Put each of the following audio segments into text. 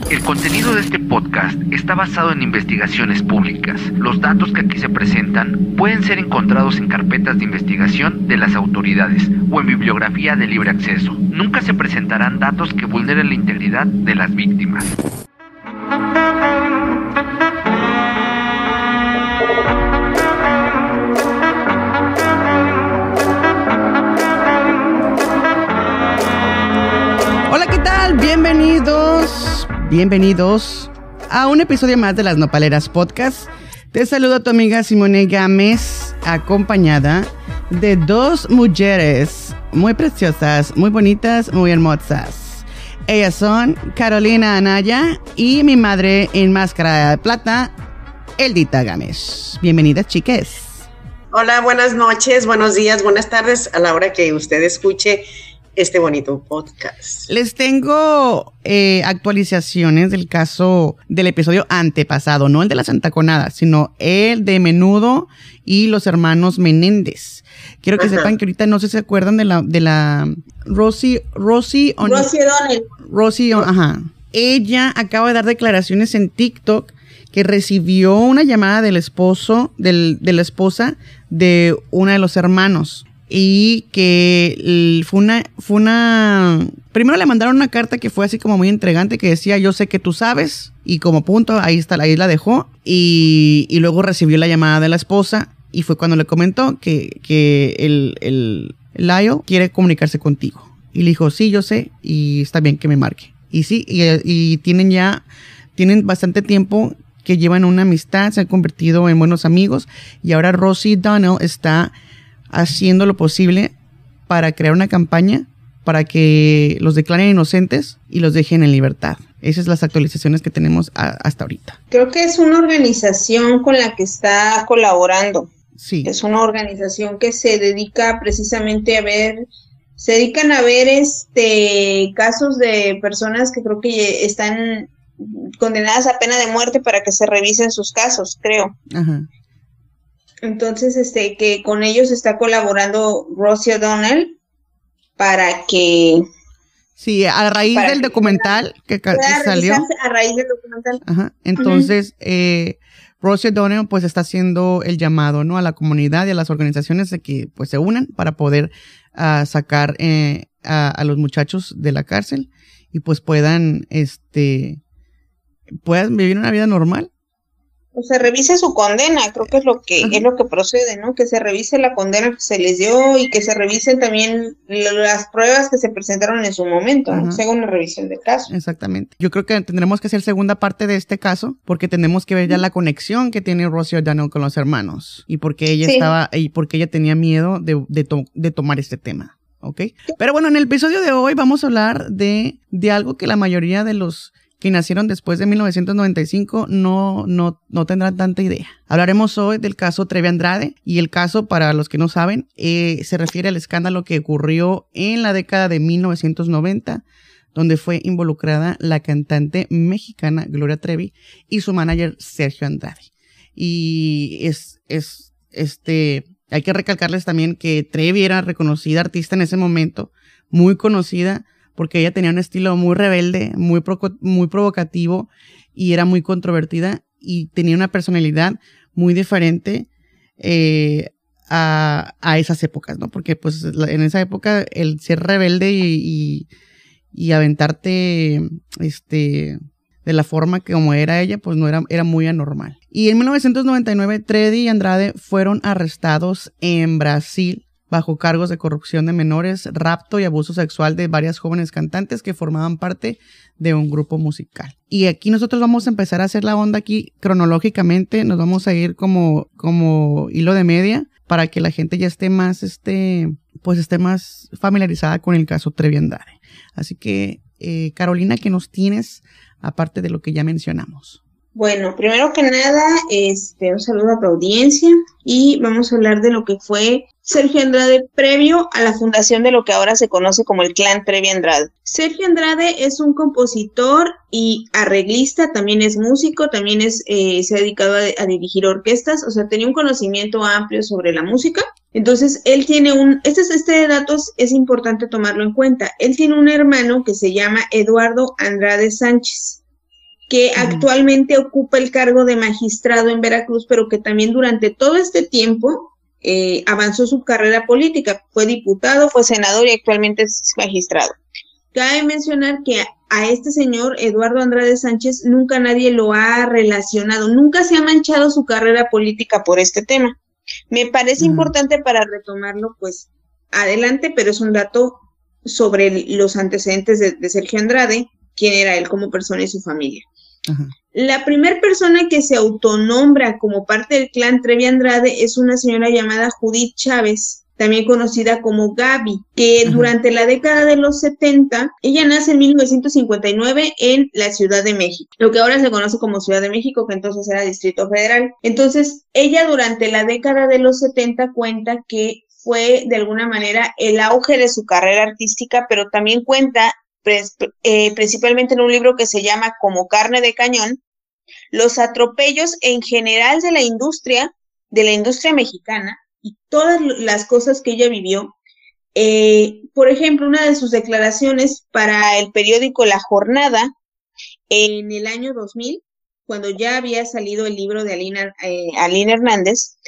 El contenido de este podcast está basado en investigaciones públicas. Los datos que aquí se presentan pueden ser encontrados en carpetas de investigación de las autoridades o en bibliografía de libre acceso. Nunca se presentarán datos que vulneren la integridad de las víctimas. Hola, ¿qué tal? Bienvenidos a un episodio más de Las Nopaleras Podcast. Te saludo a tu amiga Simone Gámez, acompañada de dos mujeres muy preciosas, muy bonitas, muy hermosas. Ellas son Carolina Anaya y mi madre en máscara de plata, Eldita Gámez. Bienvenidas, chiques. Hola, buenas noches, buenos días, buenas tardes a la hora que usted escuche este bonito podcast. Les tengo actualizaciones del caso del episodio antepasado, no el de la Santa Conada, sino el de Menudo y los hermanos Menéndez. Quiero que sepan que ahorita no sé si se acuerdan de la Rosie O'Donnell. Ajá. Ella acaba de dar declaraciones en TikTok que recibió una llamada del esposo, de la esposa de uno de los hermanos. Y que primero le mandaron una carta que fue así como muy intrigante, que decía: yo sé que tú sabes, y como punto, ahí la dejó, y luego recibió la llamada de la esposa, y fue cuando le comentó que el Lyle quiere comunicarse contigo, y le dijo: sí, yo sé, y está bien que me marque. Y sí, y tienen bastante tiempo que llevan una amistad, se han convertido en buenos amigos, y ahora Rosie O'Donnell está haciendo lo posible para crear una campaña para que los declaren inocentes y los dejen en libertad. Esas son las actualizaciones que tenemos hasta ahorita. Creo que es una organización con la que está colaborando. Sí. Es una organización que se dedica precisamente se dedican a ver casos de personas que creo que están condenadas a pena de muerte para que se revisen sus casos, creo. Ajá. Entonces, que con ellos está colaborando Rosie O'Donnell para que... Sí, a raíz del documental que salió. A raíz del documental. Ajá. Entonces, Rosie O'Donnell pues está haciendo el llamado, ¿no?, a la comunidad y a las organizaciones de que pues se unan para poder sacar a los muchachos de la cárcel y pues puedan vivir una vida normal. O se revise su condena, creo que es lo que procede, ¿no? Que se revise la condena que se les dio y que se revisen también las pruebas que se presentaron en su momento, ¿no? Se haga una revisión del caso. Exactamente. Yo creo que tendremos que hacer segunda parte de este caso porque tenemos que ver ya la conexión que tiene Rosie O'Donnell con los hermanos y porque ella ella tenía miedo de tomar este tema, ¿ok? Pero bueno, en el episodio de hoy vamos a hablar de algo que la mayoría de los que nacieron después de 1995 no tendrán tanta idea. Hablaremos hoy del caso Trevi Andrade, y el caso, para los que no saben, se refiere al escándalo que ocurrió en la década de 1990, donde fue involucrada la cantante mexicana Gloria Trevi y su manager Sergio Andrade. Y hay que recalcarles también que Trevi era reconocida artista en ese momento, muy conocida, porque ella tenía un estilo muy rebelde, muy provocativo, y era muy controvertida, y tenía una personalidad muy diferente a esas épocas, ¿no? Porque pues en esa época el ser rebelde y aventarte de la forma que como era ella, pues no era muy anormal. Y en 1999 Trevi y Andrade fueron arrestados en Brasil bajo cargos de corrupción de menores, rapto y abuso sexual de varias jóvenes cantantes que formaban parte de un grupo musical. Y aquí nosotros vamos a empezar a hacer la onda aquí cronológicamente, nos vamos a ir como hilo de media para que la gente ya esté más más familiarizada con el caso Trevi Andrade. Así que Carolina, ¿qué nos tienes aparte de lo que ya mencionamos? Bueno, primero que nada, un saludo a tu audiencia y vamos a hablar de lo que fue Sergio Andrade previo a la fundación de lo que ahora se conoce como el clan Trevi Andrade. Sergio Andrade es un compositor y arreglista, también es músico, también se ha dedicado a dirigir orquestas, o sea, tenía un conocimiento amplio sobre la música. Entonces, él tiene este dato es importante tomarlo en cuenta. Él tiene un hermano que se llama Eduardo Andrade Sánchez. que actualmente ocupa el cargo de magistrado en Veracruz, pero que también durante todo este tiempo avanzó su carrera política. Fue diputado, fue senador y actualmente es magistrado. Cabe mencionar que a este señor, Eduardo Andrade Sánchez, nunca nadie lo ha relacionado, nunca se ha manchado su carrera política por este tema. Me parece importante para retomarlo, pues, adelante, pero es un dato sobre los antecedentes de Sergio Andrade, quién era él como persona y su familia. La primera persona que se autonombra como parte del clan Trevi Andrade es una señora llamada Judith Chávez, también conocida como Gaby, que durante la década de los 70, ella nace en 1959 en la Ciudad de México, lo que ahora se conoce como Ciudad de México, que entonces era Distrito Federal. Entonces, ella durante la década de los 70 cuenta que fue de alguna manera el auge de su carrera artística, pero también cuenta principalmente en un libro que se llama Como carne de cañón, los atropellos en general de la industria mexicana y todas las cosas que ella vivió. Por ejemplo, una de sus declaraciones para el periódico La Jornada en el año 2000, cuando ya había salido el libro de Aline Hernández,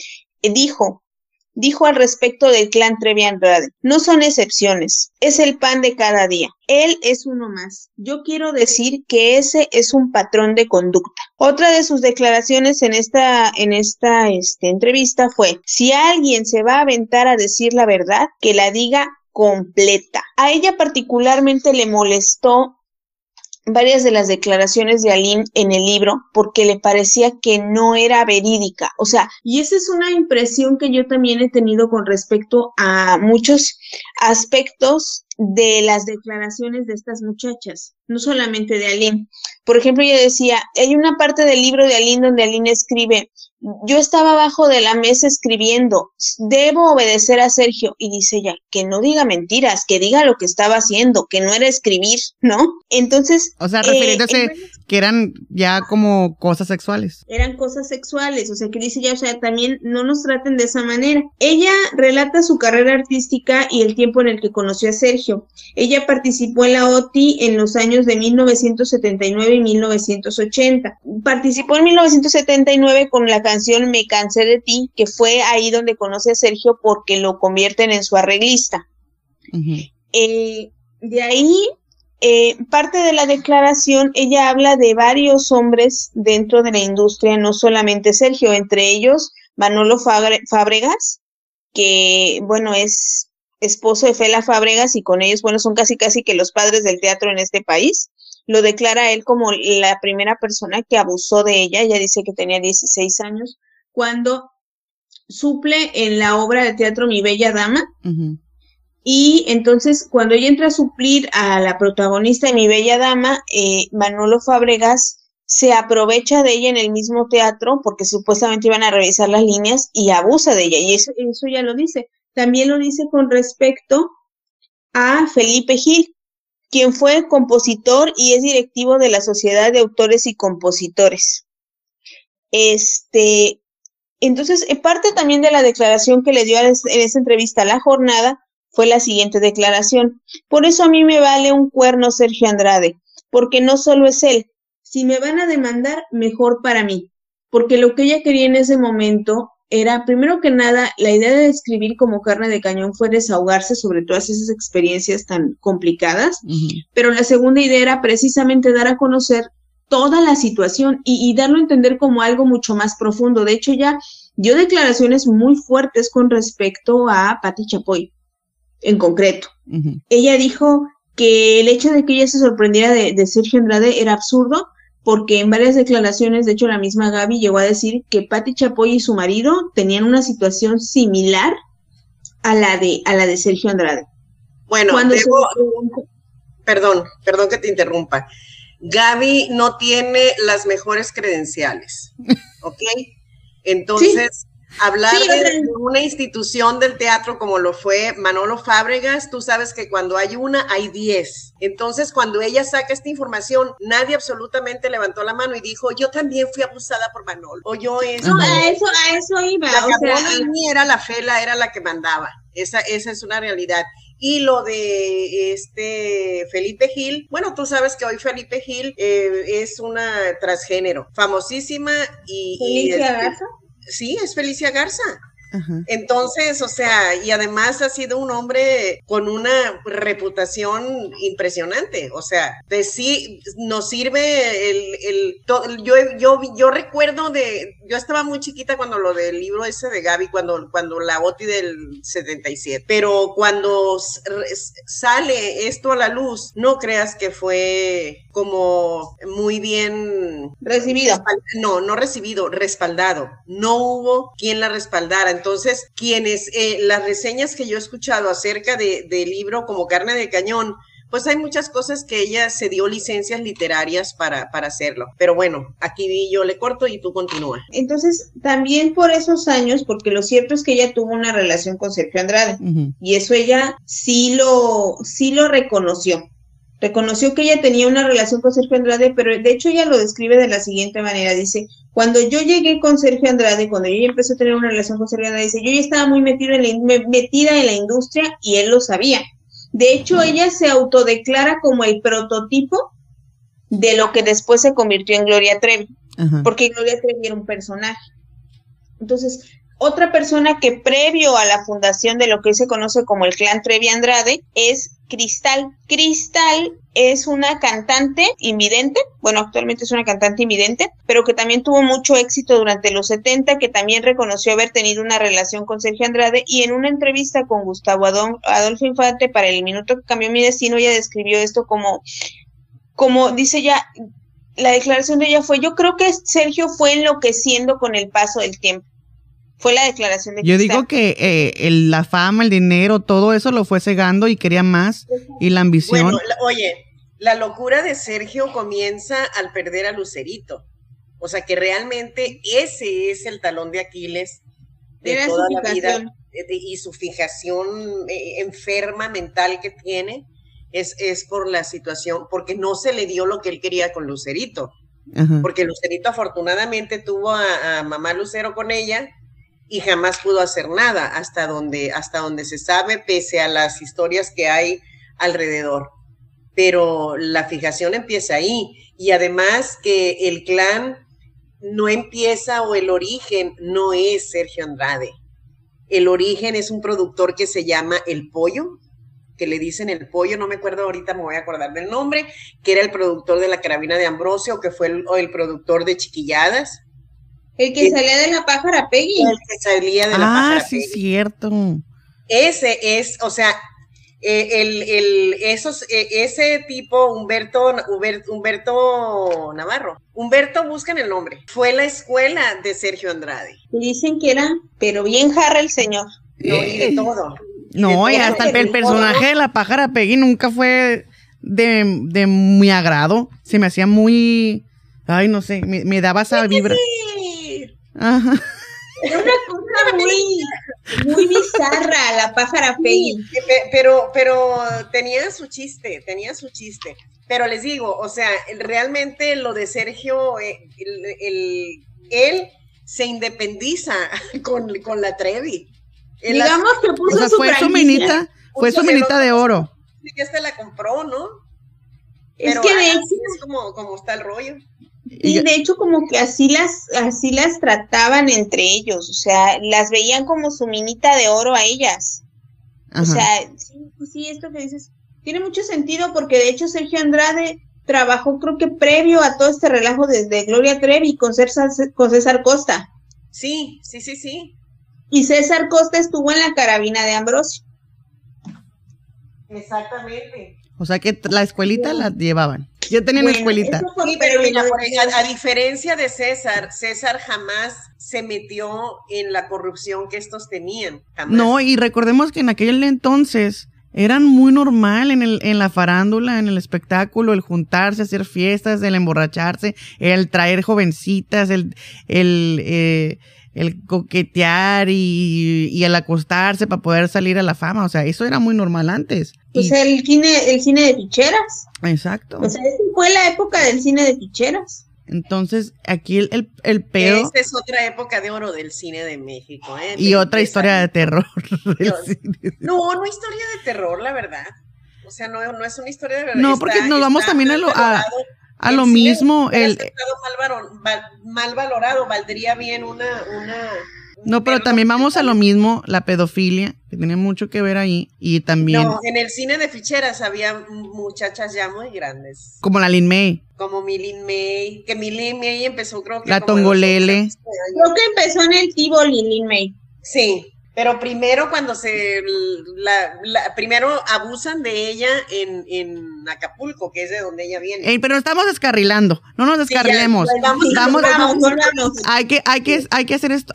dijo al respecto del clan Trevi Andrade: no son excepciones, es el pan de cada día. Él es uno más. Yo quiero decir que ese es un patrón de conducta. Otra de sus declaraciones en esta entrevista fue: si alguien se va a aventar a decir la verdad, que la diga completa. A ella particularmente le molestó varias de las declaraciones de Aline en el libro porque le parecía que no era verídica, o sea, y esa es una impresión que yo también he tenido con respecto a muchos aspectos de las declaraciones de estas muchachas, no solamente de Aline. Por ejemplo, ella decía, hay una parte del libro de Aline donde Aline escribe: yo estaba abajo de la mesa escribiendo, debo obedecer a Sergio, y dice ella, que no diga mentiras, que diga lo que estaba haciendo, que no era escribir, ¿no? Entonces, o sea, refiriéndose que eran ya como cosas sexuales. Eran cosas sexuales, o sea, que dice ya, o sea, también no nos traten de esa manera. Ella relata su carrera artística y el tiempo en el que conoció a Sergio. Ella participó en la OTI en los años de 1979 y 1980. Participó en 1979 con la canción Me cansé de ti, que fue ahí donde conoce a Sergio porque lo convierten en su arreglista. De ahí, parte de la declaración, ella habla de varios hombres dentro de la industria, no solamente Sergio, entre ellos Manolo Fábregas, que, bueno, es esposo de Fela Fábregas, y con ellos, bueno, son casi que los padres del teatro en este país. Lo declara él como la primera persona que abusó de ella. Ella dice que tenía 16 años cuando suple en la obra de teatro Mi Bella Dama. Y entonces, cuando ella entra a suplir a la protagonista de Mi Bella Dama, Manolo Fábregas se aprovecha de ella en el mismo teatro porque supuestamente iban a revisar las líneas y abusa de ella. Y eso ya lo dice. También lo dice con respecto a Felipe Gil, quien fue compositor y es directivo de la Sociedad de Autores y Compositores. Entonces, parte también de la declaración que le dio en esa entrevista a La Jornada fue la siguiente declaración: por eso a mí me vale un cuerno Sergio Andrade, porque no solo es él. Si me van a demandar, mejor para mí, porque lo que ella quería en ese momento era, primero que nada, la idea de escribir Como carne de cañón fue desahogarse sobre todas esas experiencias tan complicadas, pero la segunda idea era precisamente dar a conocer toda la situación y darlo a entender como algo mucho más profundo. De hecho, ella dio declaraciones muy fuertes con respecto a Pati Chapoy, en concreto. Ella dijo que el hecho de que ella se sorprendiera de Sergio Andrade era absurdo, porque en varias declaraciones, de hecho la misma Gaby llegó a decir que Pati Chapoy y su marido tenían una situación similar a la de Sergio Andrade. Bueno, perdón que te interrumpa. Gaby no tiene las mejores credenciales, ¿ok? Entonces, hablar de una institución del teatro como lo fue Manolo Fábregas, tú sabes que cuando hay una, hay 10. Entonces, cuando ella saca esta información, nadie absolutamente levantó la mano y dijo, yo también fui abusada por Manolo. O yo eso. No, a eso iba. La cabrona era la Fela, era la que mandaba. Esa es una realidad. Y lo de Felipe Gil, bueno, tú sabes que hoy Felipe Gil es una transgénero, famosísima y... ¿Felicia Garza? Sí, es Felicia Garza. Ajá. Entonces, o sea, y además ha sido un hombre con una reputación impresionante, o sea, de sí nos sirve yo recuerdo yo estaba muy chiquita cuando lo del libro ese de Gaby, cuando la OTI del 77, pero cuando sale esto a la luz, no creas que fue como muy bien recibido. No recibido, respaldado. No hubo quien la respaldara. Entonces, las reseñas que yo he escuchado acerca del libro como Carne de Cañón, pues hay muchas cosas que ella se dio licencias literarias para hacerlo. Pero bueno, aquí yo le corto y tú continúa. Entonces, también por esos años, porque lo cierto es que ella tuvo una relación con Sergio Andrade, y eso ella sí lo reconoció. Reconoció que ella tenía una relación con Sergio Andrade, pero de hecho ella lo describe de la siguiente manera. Dice, cuando yo llegué con Sergio Andrade, cuando yo ya empecé a tener una relación con Sergio Andrade, dice, yo ya estaba muy metida en la industria y él lo sabía. De hecho, ella se autodeclara como el prototipo de lo que después se convirtió en Gloria Trevi, porque Gloria Trevi era un personaje. Entonces, otra persona que previo a la fundación de lo que hoy se conoce como el clan Trevi Andrade es Cristal. Cristal es una cantante invidente, bueno, actualmente es una cantante invidente, pero que también tuvo mucho éxito durante los 70, que también reconoció haber tenido una relación con Sergio Andrade, y en una entrevista con Gustavo Adolfo Infante para El Minuto que Cambió Mi Destino, ella describió esto como dice ella, la declaración de ella fue, yo creo que Sergio fue enloqueciendo con el paso del tiempo. Fue la declaración de Cristal. Yo digo que la fama, el dinero, todo eso lo fue cegando y quería más, y la ambición. Bueno, oye, la locura de Sergio comienza al perder a Lucerito. O sea que realmente ese es el talón de Aquiles de toda la vida, y su fijación enferma mental que tiene es por la situación, porque no se le dio lo que él quería con Lucerito. Porque Lucerito afortunadamente tuvo a mamá Lucero con ella, y jamás pudo hacer nada hasta donde se sabe, pese a las historias que hay alrededor. Pero la fijación empieza ahí, y además que el clan no empieza, o el origen no es Sergio Andrade. El origen es un productor que se llama El Pollo, que le dicen El Pollo, no me acuerdo ahorita, me voy a acordar del nombre, que era el productor de La Carabina de Ambrosio, que fue el productor de Chiquilladas. El que salía de La Pájara Peggy. El que salía de La Pájara Peggy. Sí, cierto. Ese es, o sea, ese tipo, Humberto Navarro. Humberto, buscan el nombre. Fue la escuela de Sergio Andrade. Dicen que era, pero bien jarra el señor. No, y de todo. No, y hasta el personaje de La Pájara Peggy nunca fue de mi agrado. Se me hacía muy... Ay, no sé, me daba esa vibra. Ajá. Era una cosa muy bizarra, La Pájara Peggy. Pero tenía su chiste. Pero les digo, o sea, realmente lo de Sergio, él se independiza con la Trevi. Digamos que puso, o sea, fue su minita de oro. Sí, que la compró, ¿no? Es pero que de hecho es como está el rollo. Y de hecho como que así las trataban entre ellos, o sea, las veían como su minita de oro a ellas. Ajá. O sea, sí, esto que dices tiene mucho sentido, porque de hecho Sergio Andrade trabajó, creo que previo a todo este relajo desde Gloria Trevi con César Costa. Sí. Y César Costa estuvo en La Carabina de Ambrosio. Exactamente. O sea que la escuelita la llevaban. Yo tenía una escuelita. Sí, pero mira, a diferencia de César jamás se metió en la corrupción que estos tenían. Jamás. No, y recordemos que en aquel entonces eran muy normal en la farándula, en el espectáculo, el juntarse, hacer fiestas, el emborracharse, el traer jovencitas, el coquetear y el acostarse para poder salir a la fama. O sea, eso era muy normal antes. Pues el cine de ficheras. Exacto. O sea, esa fue la época del cine de ficheras. Entonces, aquí el pedo... Esta es otra época de oro del cine de México, ¿eh? Y otra historia de terror. No historia de terror, la verdad. O sea, no es una historia de verdad. No, porque nos vamos también a lo mismo. El mal valorado, valdría bien una no, pero también vamos a lo mismo, la pedofilia, que tiene mucho que ver ahí, y también... No, en el cine de ficheras había muchachas ya muy grandes. Como la Lin May. Como mi Lin May, que mi Lin May empezó creo que... La Tongolele. Creo que empezó en el Tivoli, Lin May. Sí, pero primero cuando primero abusan de ella en Acapulco, que es de donde ella viene. Pero estamos descarrilando, no nos descarrilemos. Sí, vamos. Hay que hacer esto,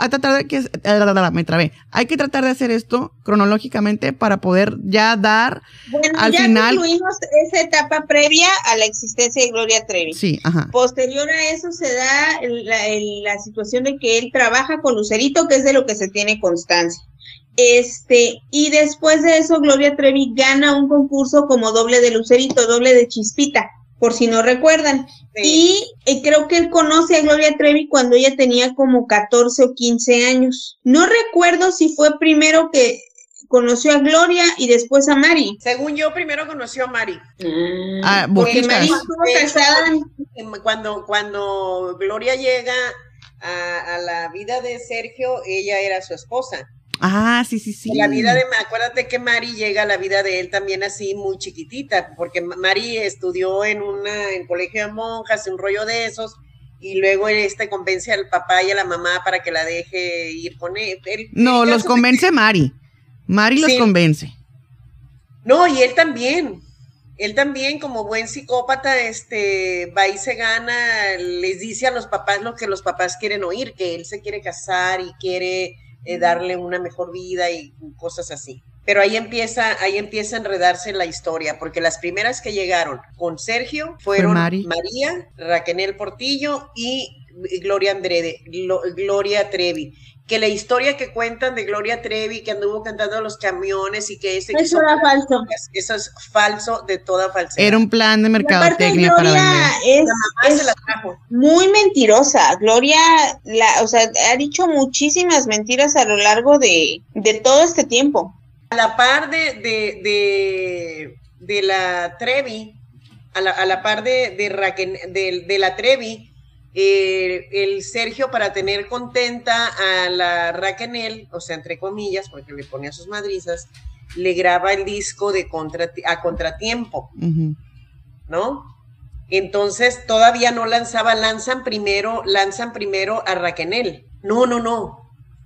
hay que tratar de hacer esto cronológicamente para poder ya dar al ya final. Concluimos esa etapa previa a la existencia de Gloria Trevi. Sí, ajá. Posterior a eso se da la situación de que él trabaja con Lucerito, que es de lo que se tiene constancia. Y después de eso Gloria Trevi gana un concurso como doble de Lucerito, doble de Chispita, por si no recuerdan. Sí. Y creo que él conoce a Gloria Trevi cuando ella tenía como 14 o 15 años. No recuerdo si fue primero que conoció a Gloria y después a Mari. Según yo, primero conoció a Mari. Porque Mari estuvo casada. Cuando Gloria llega a la vida de Sergio, ella era su esposa. Sí. La vida acuérdate que Mari llega a la vida de él también así muy chiquitita, porque Mari estudió en colegio de monjas, un rollo de esos, y luego convence al papá y a la mamá para que la deje ir con él. No, los convence Mari. Mari los convence. No, y él también como buen psicópata, va y se gana, les dice a los papás lo que los papás quieren oír, que él se quiere casar y quiere darle una mejor vida y cosas así. Pero ahí empieza a enredarse la historia, porque las primeras que llegaron con Sergio fueron María, Raquel Portillo y Gloria Trevi. Que la historia que cuentan de Gloria Trevi, que anduvo cantando los camiones y que eso era falso. Eso es falso de toda falsedad. Era un plan de mercadotecnia para vender. La mamá se la trajo. Muy mentirosa. Gloria, ha dicho muchísimas mentiras a lo largo de todo este tiempo. A la par de la Trevi, a la par de Raquel, de la Trevi, el Sergio, para tener contenta a la Raquel, o sea, entre comillas, porque le ponía sus madrizas, le graba el disco de a contratiempo, ¿no? Entonces todavía no lanzan primero a Raquel. No.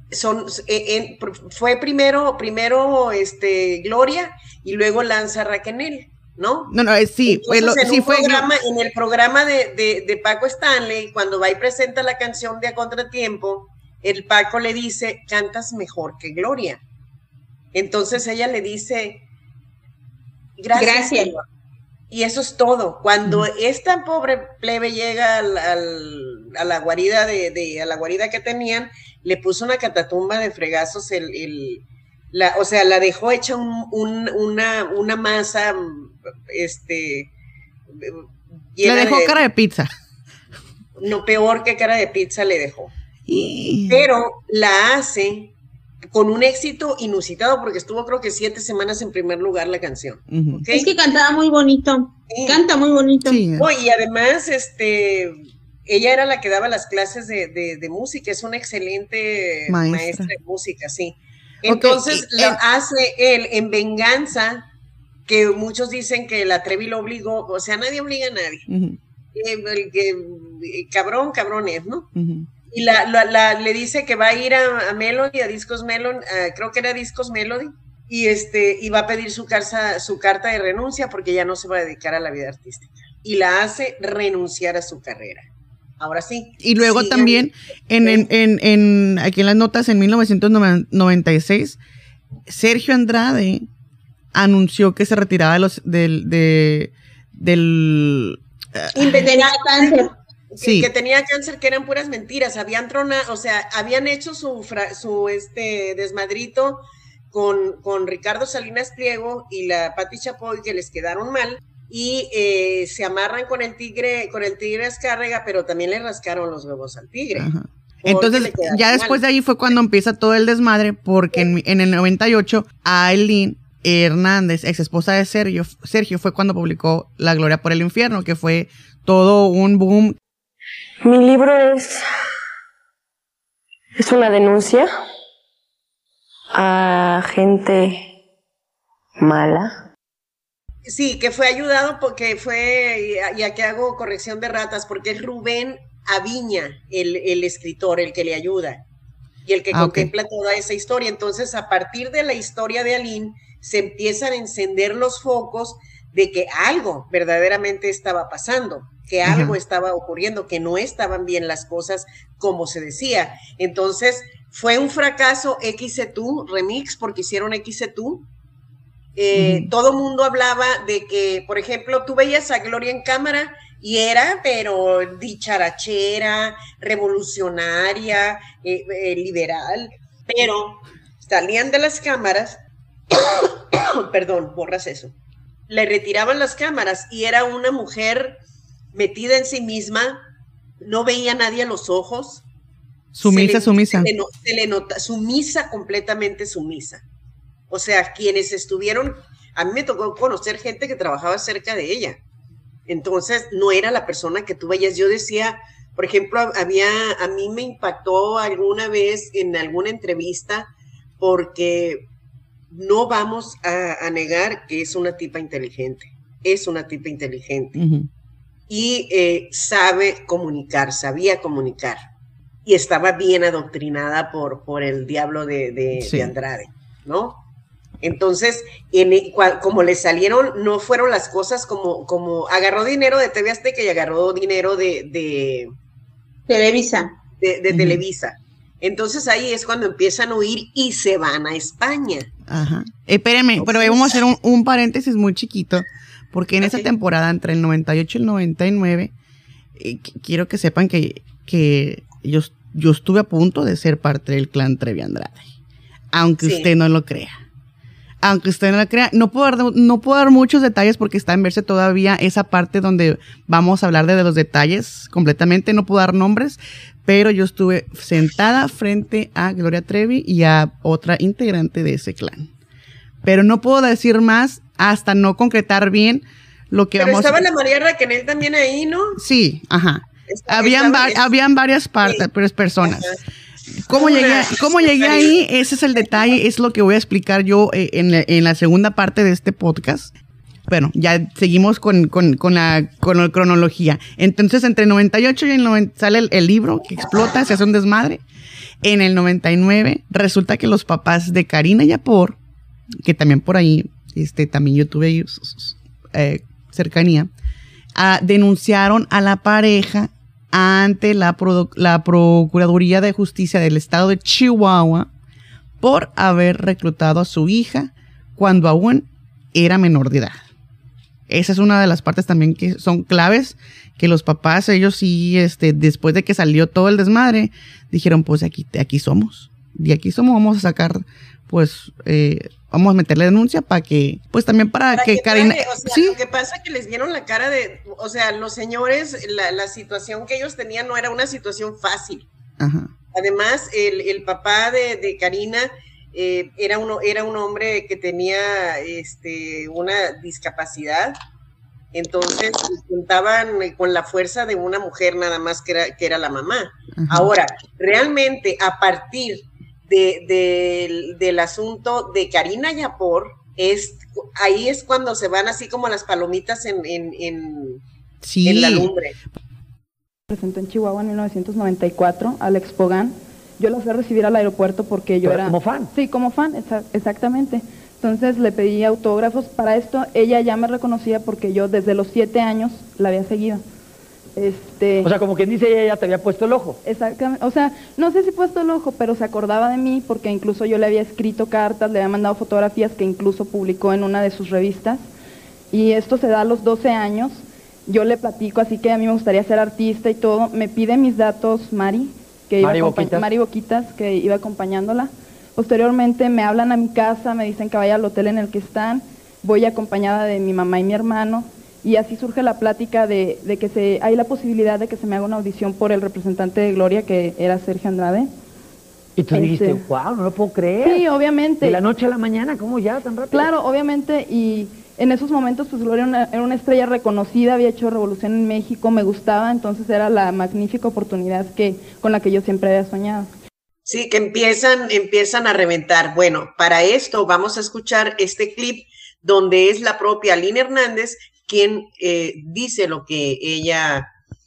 Fue primero Gloria y luego lanza a Raquel, ¿no? No, sí. En el programa de Paco Stanley, cuando va y presenta la canción de A Contratiempo, el Paco le dice, cantas mejor que Gloria. Entonces ella le dice, gracias. Y eso es todo. Cuando esta pobre plebe llega a la guarida a la guarida que tenían, le puso una catatumba de fregazos, la dejó hecha una masa, le dejó cara de pizza. No, peor que cara de pizza le dejó. Pero la hace con un éxito inusitado, porque estuvo creo que 7 semanas en primer lugar la canción. ¿Okay? Es que cantaba muy bonito. Sí. Canta muy bonito. Sí. Oh, y además, ella era la que daba las clases de música, es una excelente maestra de música, sí. Entonces la hace él en venganza, que muchos dicen que la Trevi lo obligó, o sea, nadie obliga a nadie. Cabrón es, ¿no? Y le dice que va a ir a Melody, a Discos Melon, creo que era Discos Melody, y va a pedir su carta de renuncia porque ya no se va a dedicar a la vida artística. Y la hace renunciar a su carrera. Ahora sí. Y luego también, aquí en las notas, en 1996, Sergio Andrade anunció que se retiraba del tenía cáncer. Sí. Que tenía cáncer, que eran puras mentiras. Habían hecho su desmadrito con Ricardo Salinas Pliego y la Pati Chapoy, que les quedaron mal. y se amarran con el tigre Azcárraga, pero también le rascaron los huevos al tigre. Ajá. Entonces, ya después de ahí fue cuando empieza todo el desmadre, porque en el 98, Aileen Hernández, ex esposa de Sergio, fue cuando publicó La Gloria por el Infierno, que fue todo un boom. Mi libro es una denuncia a gente mala. Sí, que fue ayudado porque y aquí hago corrección de ratas, porque es Rubén Aviña, el escritor, el que le ayuda y el que contempla toda esa historia. Entonces, a partir de la historia de Aileen, se empiezan a encender los focos de que algo verdaderamente estaba pasando, que algo estaba ocurriendo, que no estaban bien las cosas como se decía. Entonces, fue un fracaso XC2 Remix, porque hicieron XC2. Todo mundo hablaba de que, por ejemplo, tú veías a Gloria en cámara y era, pero dicharachera, revolucionaria, liberal, pero salían de las cámaras, perdón, borras eso, le retiraban las cámaras y era una mujer metida en sí misma, no veía a nadie a los ojos. Sumisa. Se le nota, sumisa, completamente sumisa. O sea, quienes estuvieron, a mí me tocó conocer gente que trabajaba cerca de ella. Entonces, no era la persona que tú veías. Yo decía, por ejemplo, a mí me impactó alguna vez en alguna entrevista, porque no vamos a negar que es una tipa inteligente. Es una tipa inteligente. Y sabía comunicar. Y estaba bien adoctrinada por el diablo de Andrade, ¿no? Entonces, como le salieron, no fueron las cosas como agarró dinero de TV Azteca y agarró dinero de Televisa. De Televisa. Entonces ahí es cuando empiezan a huir y se van a España. Ajá. Espérenme, pero vamos a hacer un paréntesis muy chiquito, porque en esa temporada, entre el 98 y el 99, quiero que sepan que yo estuve a punto de ser parte del clan Trevi Andrade. Aunque usted no lo crea. No puedo dar muchos detalles porque está en verse todavía esa parte donde vamos a hablar de los detalles completamente. No puedo dar nombres, pero yo estuve sentada frente a Gloria Trevi y a otra integrante de ese clan. Pero no puedo decir más hasta no concretar bien lo que pero vamos a... Pero estaba la María Raquel también ahí, ¿no? Sí, ajá. Habían varias personas. Ajá. ¿Cómo llegué ahí? Ese es el detalle, es lo que voy a explicar yo en la segunda parte de este podcast. Bueno, ya seguimos con la cronología. Entonces, entre el 98 y el 90 sale el libro que explota, se hace un desmadre. En el 99 resulta que los papás de Karina Yapor, que también por ahí, también yo tuve ahí, cercanía, denunciaron a la pareja ante la Procuraduría de Justicia del Estado de Chihuahua por haber reclutado a su hija cuando aún era menor de edad. Esa es una de las partes también que son claves, que los papás, ellos sí, después de que salió todo el desmadre, dijeron, pues aquí somos, vamos a sacar, pues, vamos a meterle denuncia para que, pues también para que Karina... O sea, ¿sí? Lo que pasa es que les vieron la cara o sea, los señores, la situación que ellos tenían no era una situación fácil. Ajá. Además, el papá de Karina era un hombre que tenía una discapacidad, entonces contaban con la fuerza de una mujer nada más que era la mamá. Ajá. Ahora, realmente, a partir del asunto de Karina Yapor, ahí es cuando se van así como las palomitas en la lumbre. Presentó en Chihuahua en 1994 al Expogan. Yo la fui a recibir al aeropuerto porque yo era... ¿Como fan? Sí, como fan, exactamente. Entonces le pedí autógrafos. Para esto ella ya me reconocía porque yo desde los 7 años la había seguido. O sea, como quien dice, ella ya te había puesto el ojo. Exactamente, o sea, no sé si puesto el ojo, pero se acordaba de mí porque incluso yo le había escrito cartas, le había mandado fotografías que incluso publicó en una de sus revistas. Y esto se da a los 12 años. Yo le platico, así que a mí me gustaría ser artista y todo. Me pide mis datos Mari Boquitas, que iba acompañándola. Posteriormente me hablan a mi casa, me dicen que vaya al hotel en el que están. Voy acompañada de mi mamá y mi hermano. y así surge la plática de que hay la posibilidad de que se me haga una audición por el representante de Gloria, que era Sergio Andrade. Y tú dijiste, wow, no lo puedo creer. Sí, obviamente. De la noche a la mañana, ¿cómo ya tan rápido? Claro, obviamente, y en esos momentos pues Gloria era una estrella reconocida, había hecho revolución en México, me gustaba, entonces era la magnífica oportunidad con la que yo siempre había soñado. Sí, que empiezan a reventar. Bueno, para esto vamos a escuchar este clip donde es la propia Lina Hernández quien dice lo que ella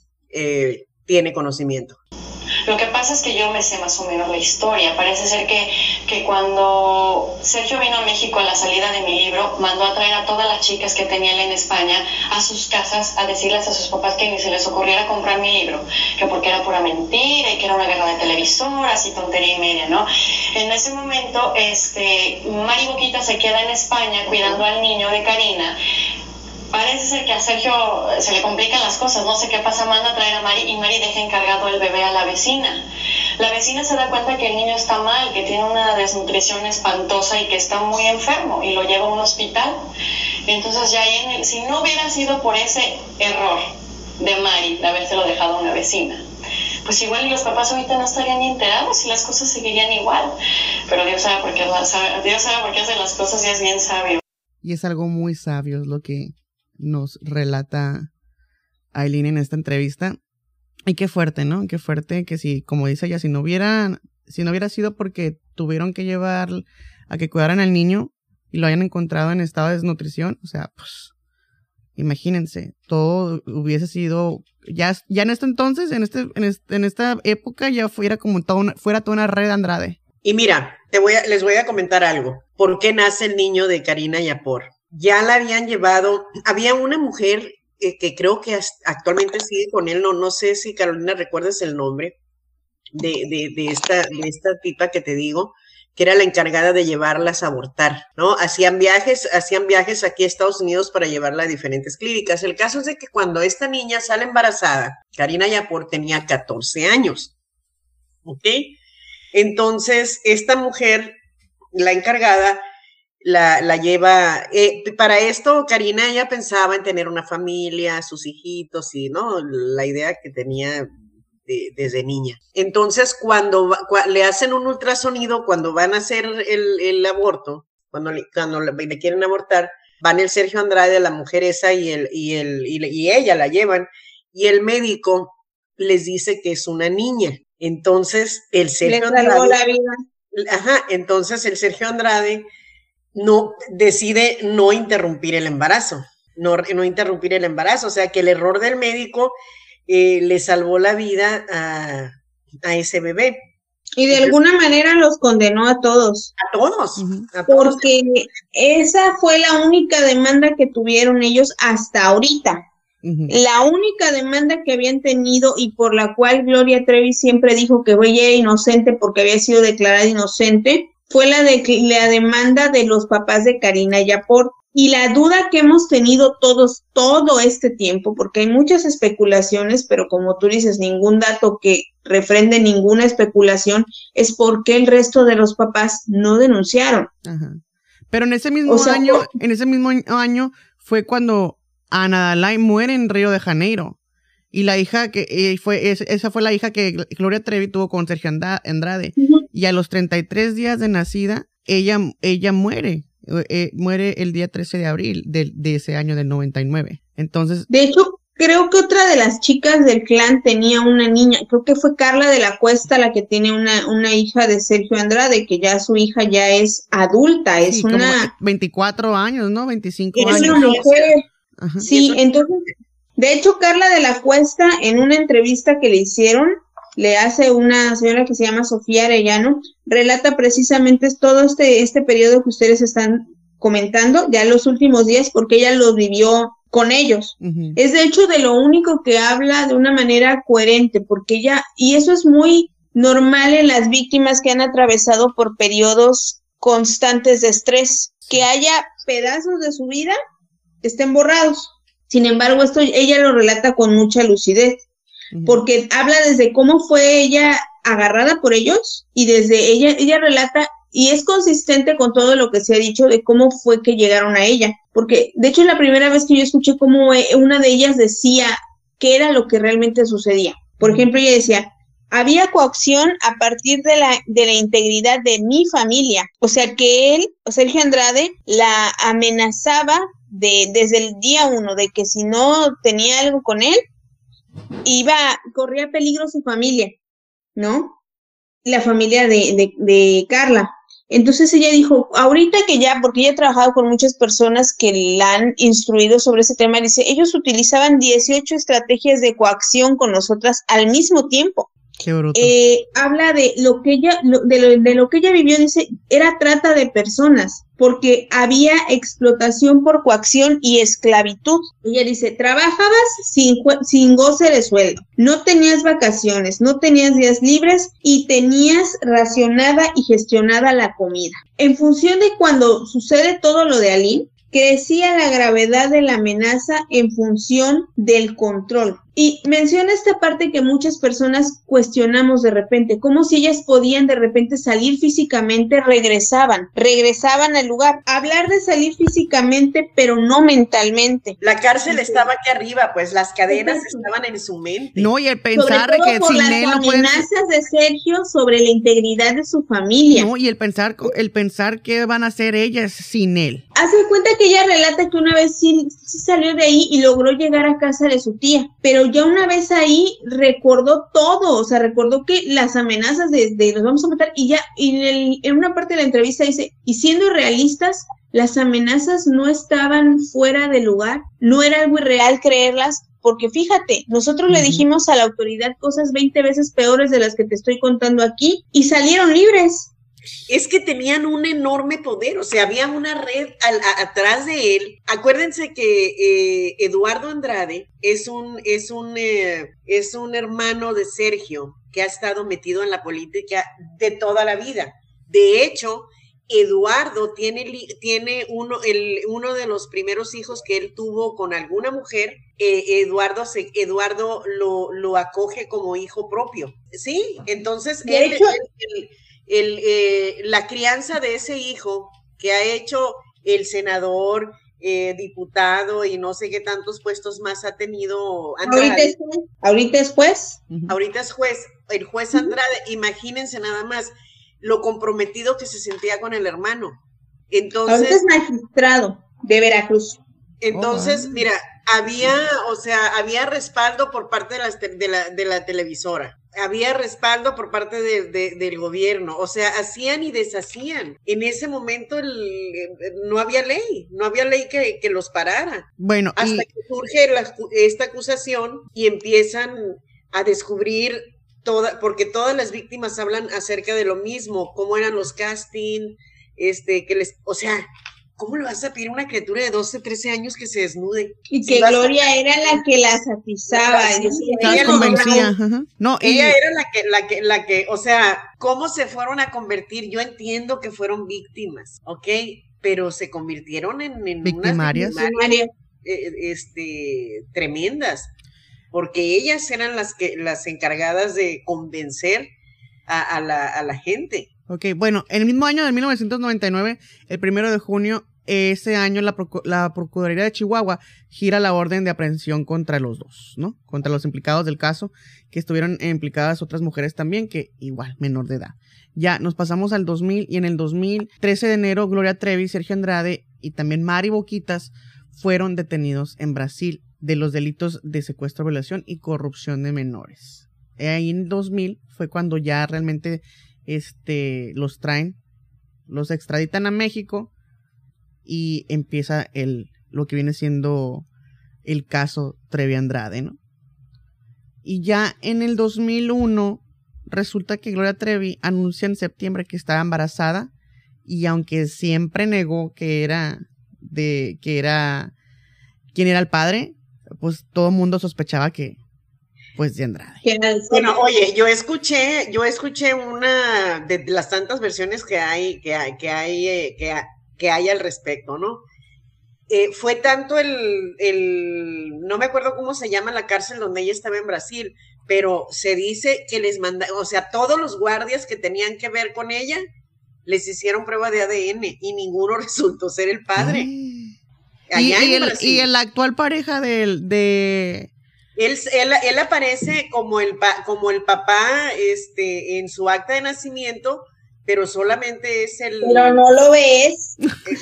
tiene conocimiento. Lo que pasa es que yo me sé más o menos la historia. Parece ser que cuando Sergio vino a México a la salida de mi libro, mandó a traer a todas las chicas que tenía él en España a sus casas a decirles a sus papás que ni se les ocurriera comprar mi libro, que porque era pura mentira y que era una guerra de televisoras y tontería y media, ¿no? En ese momento, Mari Boquita se queda en España cuidando al niño de Karina. Parece ser que a Sergio se le complican las cosas, no sé qué pasa, manda a traer a Mari y Mari deja encargado el bebé a la vecina. La vecina se da cuenta que el niño está mal, que tiene una desnutrición espantosa y que está muy enfermo y lo lleva a un hospital. Entonces ya si no hubiera sido por ese error de Mari, de habérselo dejado a una vecina, pues igual los papás ahorita no estarían ni enterados y las cosas seguirían igual. Pero Dios sabe por qué hace las cosas y es bien sabio. Y es algo muy sabio, es lo que nos relata Aileen en esta entrevista. Y qué fuerte, ¿no? Qué fuerte que si, como dice ella, si no hubiera sido porque tuvieron que llevar a que cuidaran al niño y lo hayan encontrado en estado de desnutrición, o sea, pues imagínense, todo hubiese sido ya en este entonces, en esta época ya fuera como fuera toda una red Andrade. Y mira, les voy a comentar algo. ¿Por qué nace el niño de Karina Yapor? Ya la habían llevado, había una mujer que creo que actualmente sigue con él, no sé si Carolina recuerdas el nombre de esta tipa que te digo, que era la encargada de llevarlas a abortar, ¿no? Hacían viajes aquí a Estados Unidos para llevarla a diferentes clínicas. El caso es de que cuando esta niña sale embarazada, Karina Yapor tenía 14 años, ¿ok? Entonces, esta mujer, la encargada, la lleva, para esto Karina ella pensaba en tener una familia, sus hijitos y no, la idea que tenía desde niña. Entonces cuando le hacen un ultrasonido, cuando van a hacer el aborto, cuando le quieren abortar, van el Sergio Andrade, la mujer esa y ella la llevan y el médico les dice que es una niña. Entonces el Sergio Andrade, la vida. Entonces el Sergio Andrade decide no interrumpir el embarazo, no interrumpir el embarazo, o sea que el error del médico le salvó la vida a ese bebé. Y de alguna manera los condenó a todos. A todos. Porque esa fue la única demanda que tuvieron ellos hasta ahorita. La única demanda que habían tenido y por la cual Gloria Trevi siempre dijo que ella era inocente porque había sido declarada inocente, fue la demanda de los papás de Karina Yapor. Y la duda que hemos tenido todos todo este tiempo, porque hay muchas especulaciones, pero como tú dices, ningún dato que refrende ninguna especulación, es por qué el resto de los papás no denunciaron. Ajá. Pero en ese mismo año fue cuando Ana Dalai muere en Río de Janeiro. Y la hija esa fue la hija que Gloria Trevi tuvo con Sergio Andrade. Y a los 33 días de nacida, ella muere. Muere el día 13 de abril de ese año del 99. Entonces, de hecho, creo que otra de las chicas del clan tenía una niña, creo que fue Carla de la Cuesta la que tiene una hija de Sergio Andrade, que ya su hija ya es adulta, sí, es una 24 años, ¿no? 25 es años. Es una mujer. Ajá. Sí, entonces, de hecho, Carla de la Cuesta, en una entrevista que le hicieron, le hace una señora que se llama Sofía Arellano, relata precisamente todo este periodo que ustedes están comentando, ya los últimos días, porque ella lo vivió con ellos. Es de hecho de lo único que habla de una manera coherente, porque ella, y eso es muy normal en las víctimas que han atravesado por periodos constantes de estrés, que haya pedazos de su vida que estén borrados. Sin embargo, esto ella lo relata con mucha lucidez, porque habla desde cómo fue ella agarrada por ellos y desde ella relata y es consistente con todo lo que se ha dicho de cómo fue que llegaron a ella, porque de hecho es la primera vez que yo escuché cómo una de ellas decía qué era lo que realmente sucedía. Por ejemplo, ella decía, había coacción a partir de la integridad de mi familia, o sea que él, Sergio Andrade, la amenazaba desde el día 1, de que si no tenía algo con él, corría peligro su familia, ¿no? La familia de Carla. Entonces ella dijo, ahorita que ya, porque ella ha trabajado con muchas personas que la han instruido sobre ese tema, dice, ellos utilizaban 18 estrategias de coacción con nosotras al mismo tiempo. Qué bruto. Habla de lo que ella, de lo que ella vivió, dice, era trata de personas, porque había explotación por coacción y esclavitud. Ella dice, trabajabas sin goce de sueldo, no tenías vacaciones, no tenías días libres y tenías racionada y gestionada la comida. En función de cuando sucede todo lo de Aline, crecía la gravedad de la amenaza en función del control. Y menciona esta parte que muchas personas cuestionamos de repente, como si ellas podían de repente salir físicamente, regresaban al lugar. Hablar de salir físicamente, pero no mentalmente. La cárcel estaba aquí arriba, pues las cadenas estaban en su mente. No, y el pensar sobre todo que por sin las él no pueden... amenazas de Sergio sobre la integridad de su familia. No, y el pensar qué van a hacer ellas sin él. Hace cuenta que ella relata que una vez sí salió de ahí y logró llegar a casa de su tía, pero ya una vez ahí recordó todo, o sea, recordó que las amenazas de los vamos a matar, y ya en una parte de la entrevista dice, y siendo realistas, las amenazas no estaban fuera de lugar, no era algo irreal creerlas, porque fíjate, nosotros le dijimos a la autoridad cosas 20 veces peores de las que te estoy contando aquí, y salieron libres. Es que tenían un enorme poder, o sea, había una red atrás de él. Acuérdense que Eduardo Andrade es un hermano de Sergio que ha estado metido en la política de toda la vida. De hecho, Eduardo tiene uno de los primeros hijos que él tuvo con alguna mujer. Eduardo lo acoge como hijo propio, ¿sí? Entonces, de hecho, la crianza de ese hijo que ha hecho el senador, diputado y no sé qué tantos puestos más ha tenido Andrade. Ahorita es juez. Ahorita es juez, el juez Andrade. Imagínense nada más lo comprometido que se sentía con el hermano. Entonces, ahorita es magistrado de Veracruz. Entonces, mira, había respaldo por parte de la televisora. Había respaldo por parte del gobierno, o sea, hacían y deshacían. En ese momento no había ley que los parara. Bueno, hasta que surge esta acusación y empiezan a descubrir porque todas las víctimas hablan acerca de lo mismo, cómo eran los casting, o sea, ¿cómo le vas a pedir a una criatura de 12, 13 años que se desnude? Y que Gloria era la que las atizaba. Ella convencía. No, ella era la que, o sea, ¿cómo se fueron a convertir? Yo entiendo que fueron víctimas, ¿ok? Pero se convirtieron en victimarias. Tremendas, porque ellas eran las encargadas de convencer a la gente. Ok, bueno, en el mismo año de 1999, el 1 de junio, ese año la Procuraduría de Chihuahua gira la orden de aprehensión contra los dos, ¿no? Contra los implicados del caso, que estuvieron implicadas otras mujeres también, que igual, menor de edad. Ya nos pasamos al 2000, y en el 2000, 13 de enero, Gloria Trevi, Sergio Andrade y también Mari Boquitas fueron detenidos en Brasil de los delitos de secuestro, violación y corrupción de menores. Ahí en 2000 fue cuando ya realmente los traen, los extraditan a México y empieza lo que viene siendo el caso Trevi Andrade, ¿no? Y ya en el 2001 resulta que Gloria Trevi anuncia en septiembre que estaba embarazada, y aunque siempre negó quién era el padre, pues todo el mundo sospechaba que pues de Andrade. Bueno, oye, yo escuché una de las tantas versiones que hay al respecto, ¿no? Fue tanto no me acuerdo cómo se llama la cárcel donde ella estaba en Brasil, pero se dice que les mandaron, o sea, todos los guardias que tenían que ver con ella, les hicieron prueba de ADN y ninguno resultó ser el padre. Y el actual pareja de... Él aparece como el papá en su acta de nacimiento, pero solamente es el... Pero no lo ves.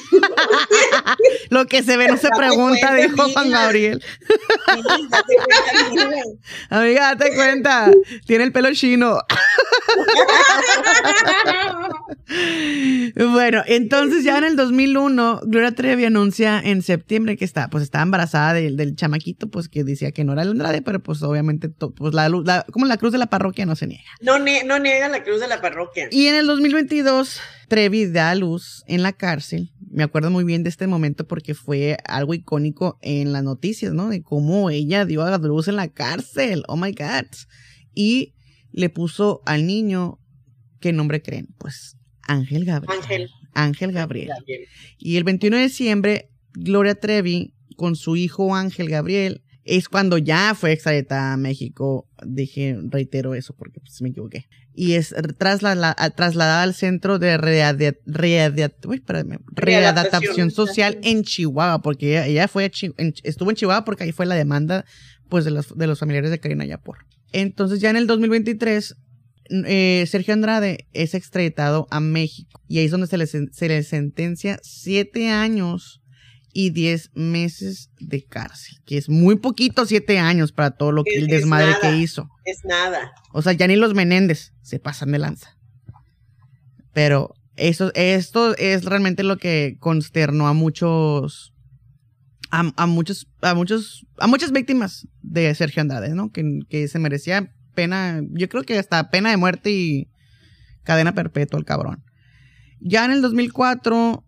Lo que se ve no se pregunta, dijo Juan Gabriel. Sí, date cuenta, amiga, date cuenta. Tiene el pelo chino. Bueno, entonces ya en el 2001, Gloria Trevi anuncia en septiembre que estaba embarazada del chamaquito, pues que decía que no era el Andrade, pero pues obviamente pues como la cruz de la parroquia no se niega. No niega la cruz de la parroquia. Y en el 2022, Trevi da a luz en la cárcel. Me acuerdo muy bien de este momento porque fue algo icónico en las noticias, ¿no? De cómo ella dio a luz en la cárcel. Oh my God. Y le puso al niño, ¿qué nombre creen? Pues Ángel Gabriel. Ángel Gabriel. Y el 21 de diciembre, Gloria Trevi, con su hijo Ángel Gabriel, es cuando ya fue extraditada a México. Reitero eso porque pues, me equivoqué. Y es trasladada al Centro de Readaptación Social en Chihuahua, porque ella estuvo en Chihuahua porque ahí fue la demanda pues de los familiares de Karina Yapor. Entonces ya en el 2023 Sergio Andrade es extraditado a México y ahí es donde se le sentencia 7 años y 10 meses de cárcel, que es muy poquito 7 años para todo lo que el desmadre que hizo. Es nada. O sea, ya ni los Menéndez se pasan de lanza. Pero esto es realmente lo que consternó a muchas víctimas de Sergio Andrade, ¿no? Que se merecía pena, yo creo que hasta pena de muerte y cadena perpetua el cabrón. Ya en el 2004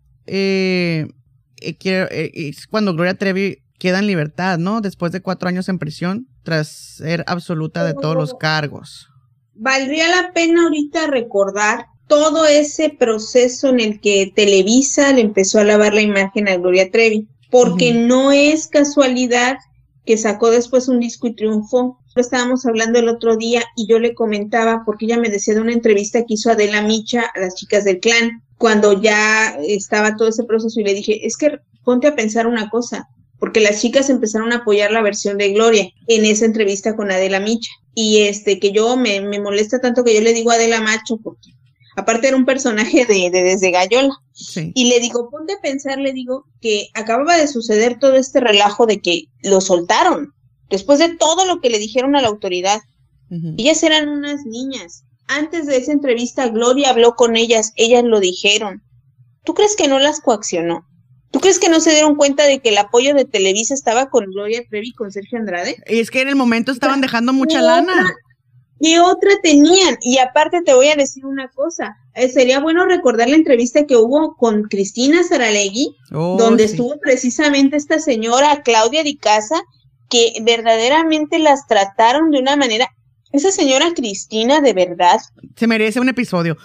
es cuando Gloria Trevi queda en libertad, ¿no? Después de 4 años en prisión, tras ser absoluta de todos los cargos. Valdría la pena ahorita recordar todo ese proceso en el que Televisa le empezó a lavar la imagen a Gloria Trevi, porque no es casualidad que sacó después un disco y triunfó. Lo estábamos hablando el otro día y yo le comentaba, porque ella me decía de una entrevista que hizo Adela Micha a las chicas del clan, cuando ya estaba todo ese proceso, y le dije, es que ponte a pensar una cosa, porque las chicas empezaron a apoyar la versión de Gloria en esa entrevista con Adela Micha, y que yo me molesta tanto que yo le digo a Adela Macho, porque aparte era un personaje de Desde Gallola, sí. Y le digo, ponte a pensar, le digo, que acababa de suceder todo este relajo de que lo soltaron, después de todo lo que le dijeron a la autoridad. Ellas eran unas niñas. Antes de esa entrevista, Gloria habló con ellas lo dijeron. ¿Tú crees que no las coaccionó? ¿Tú crees que no se dieron cuenta de que el apoyo de Televisa estaba con Gloria Trevi y con Sergio Andrade? Y es que en el momento estaban dejando mucha lana. ¿Qué otra tenían? Y aparte te voy a decir una cosa, sería bueno recordar la entrevista que hubo con Cristina Saralegui, donde estuvo precisamente esta señora Claudia Di Casa, que verdaderamente las trataron de una manera... Esa señora Cristina, de verdad... Se merece un episodio.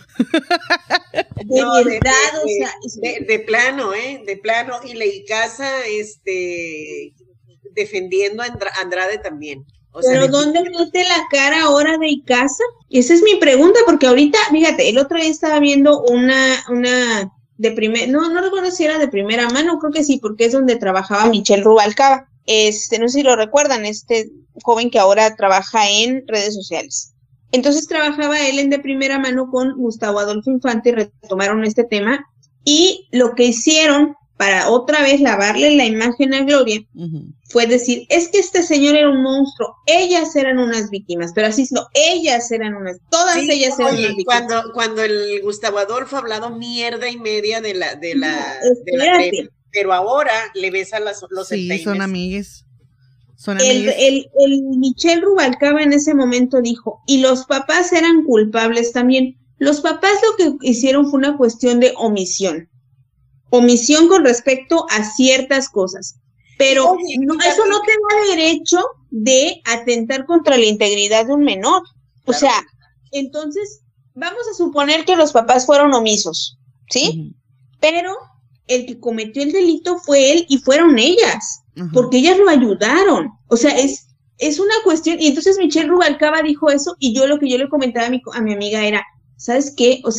De plano, de plano. Y Ley Casa, defendiendo a Andrade también. Pero ¿dónde mete la cara ahora de Icaza? Esa es mi pregunta, porque ahorita, fíjate, el otro día estaba viendo una de no recuerdo si era de primera mano, creo que sí, porque es donde trabajaba Michelle Rubalcaba. No sé si lo recuerdan, joven que ahora trabaja en redes sociales. Entonces trabajaba él de primera mano con Gustavo Adolfo Infante y retomaron este tema, y lo que hicieron para otra vez lavarle la imagen a Gloria fue decir, es que este señor era un monstruo, ellas eran unas víctimas, pero así no, ellas eran todas ellas eran unas víctimas. Cuando el Gustavo Adolfo ha hablado mierda y media de la Trevi, pero ahora le besan los sí, son amigues. El Michelle Rubalcaba en ese momento dijo, y los papás eran culpables también. Los papás lo que hicieron fue una cuestión de omisión con respecto a ciertas cosas, pero eso no te da derecho de atentar contra la integridad de un menor. O sea, entonces vamos a suponer que los papás fueron omisos, ¿sí? Pero el que cometió el delito fue él y fueron ellas, porque ellas lo ayudaron. O sea, es una cuestión, y entonces Michelle Rubalcaba dijo eso, y yo lo que yo le comentaba a mi amiga era, ¿sabes qué? O sea,